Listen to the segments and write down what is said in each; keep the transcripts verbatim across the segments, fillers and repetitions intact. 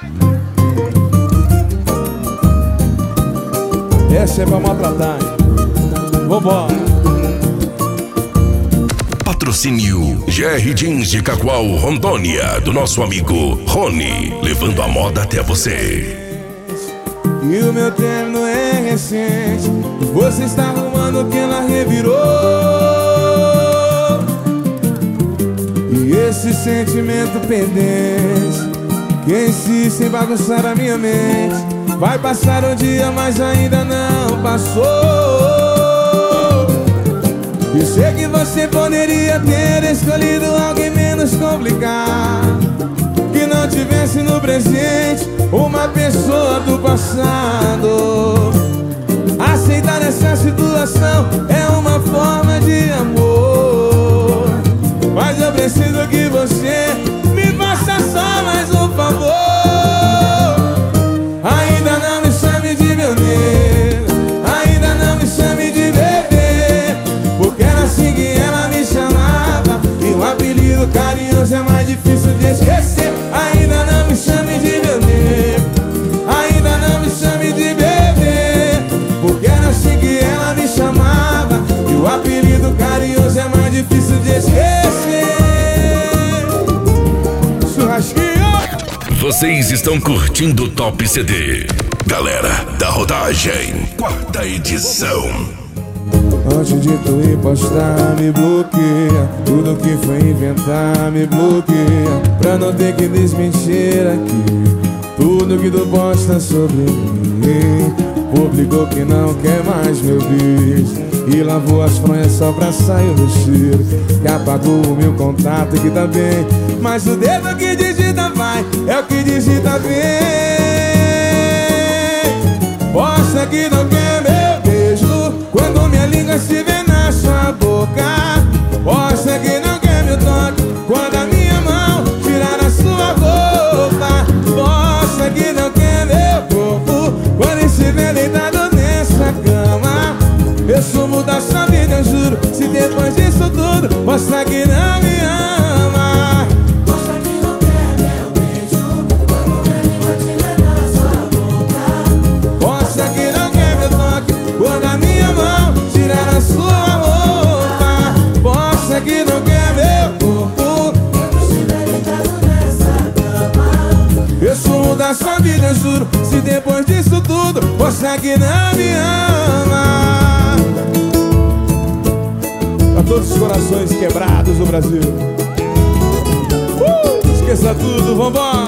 Essa é pra maltratar, hein? Vambora. Patrocínio G R Jeans de Cacoal, Rondônia, do nosso amigo Rony, levando a moda até você. E o meu terno é recente, você está arrumando que ela revirou. E esse sentimento pendente que insiste em bagunçar a minha mente. Vai passar um dia, mas ainda não passou. E sei que você poderia ter escolhido alguém menos complicado, que não tivesse no presente uma pessoa do passado. Aceitar essa situação é uma forma de amor, mas eu preciso que você me faça só mais um favor. Ainda não me chame de meu negro, ainda não me chame de bebê, porque era assim que ela me chamava, e um apelido carinhoso é mais difícil de esquecer. Ainda não me chame de meu negro, ainda não me chame de bebê, porque era assim que ela me chamava, e o apelido carinhoso é mais difícil de esquecer. Churrasquinho! Vocês estão curtindo o Top C D. Galera da Rodagem, quarta edição. Antes de tu ir postar, me bloqueia. Tudo que foi inventar, me bloqueia, pra não ter que desmentir aqui tudo que tu posta sobre mim. Publicou que não quer mais meu beijo e lavou as fronhas só pra sair do cheiro. Que apagou o meu contato que tá bem, mas o dedo que digita vai é o que digita bem. Posta que não quer meu beijo quando minha língua se vê na sua boca. Posta que não quer meu toque quando a minha mão tirar a sua roupa. Posta que não quer meu corpo quando estiver deitado nessa cama. Eu sumo da sua vida, eu juro, se depois disso tudo mostra que não me ama. Mostra que não quer meu beijo quando minha língua estiver na sua boca. Mostra que não quer meu toque quando a minha mão tirar a sua roupa. Mostra que não quer meu corpo Quando estiver deitado nessa cama. eu sumo da sua vida, eu juro, se depois disso tudo mostra que não me ama. A todos os corações quebrados do Brasil, uh, esqueça tudo, vambora.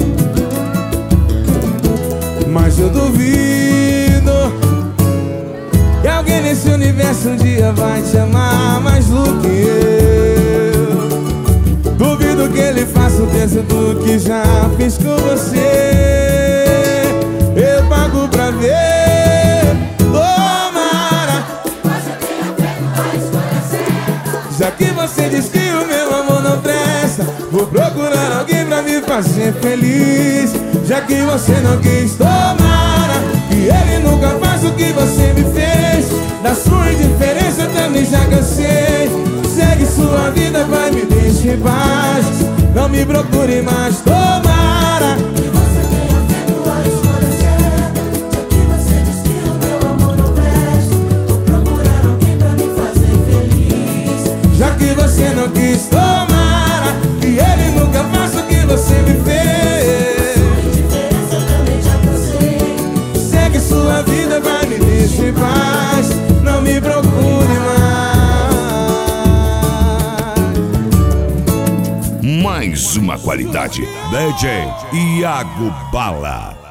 Mas eu duvido que alguém nesse universo um dia vai te amar mais do que eu. Duvido que ele faça o terço do que já fiz com você. Eu pago pra ver, tomara. Mas eu tenho feito a escolha certa. Já que você diz que o meu amor não presta, vou procurar alguém pra me fazer feliz. Já que você não quis, tomara que ele nunca faça o que você me fez. Da sua indiferença eu também já cansei. Segue sua vida, vai, me deixe em paz. Não me procure mais, tomara. Que você tenha feito a escolha certa. Já que você diz que o meu amor não presta, vou procurar alguém pra me fazer feliz. Já que você não quis, tomara que ele nunca faça o que você me fez. Indiferença eu também já cansei. Segue sua vida, vai, me deixe em paz. Não me procure mais. Mais uma qualidade. D J Iago Bala.